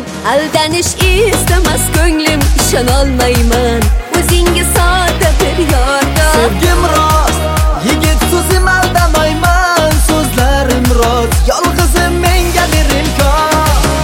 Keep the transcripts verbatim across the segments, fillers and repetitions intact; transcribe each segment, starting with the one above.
aldanish istamas ko'nglim, ishonolmayman o'zingga sodda bir yordam. Sevgim rost, yigit so'zim aldamayman, so'zlarim rost, yolg'izim menga bir imkon.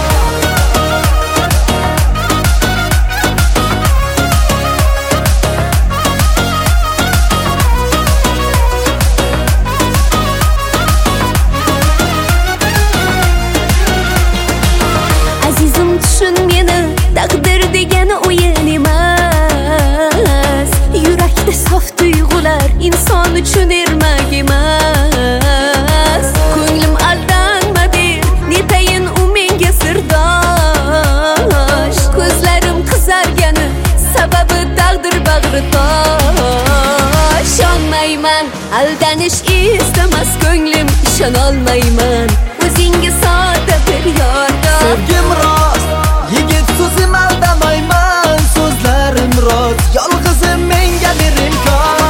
Azizim tushun meni, taqdir degani o'yin emas. Yurakda sof tuyg'ular inson uchun ermak emas. Ko'nglim aldanma der, netayin u menga sirdosh. Ko'zlarim qizargani sababi taqdir bag'ri tosh. Ishonmayman, aldanish istamas ko'nglim, ishonolmayman o'zingga sodda bir yordam. Sevgim rost, yigit so'zim aldamayman, so'zlarim rost, yolg'izim menga bir imkon.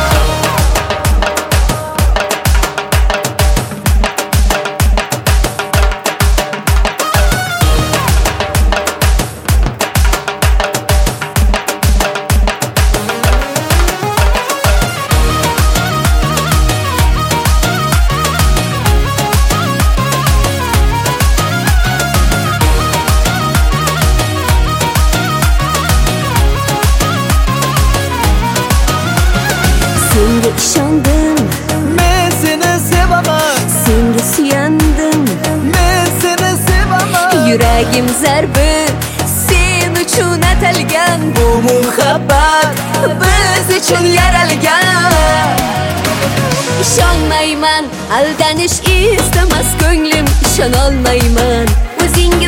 Senga ishondim, Men seni sevaman, senga suyandim, men seni sevaman. yuragim zarbi sen uchun atalgan. Bu muhabbat biz uchun yaralgan. Ishonmayman, aldanish istamas ko'nglim, ishonolmayman o'zingga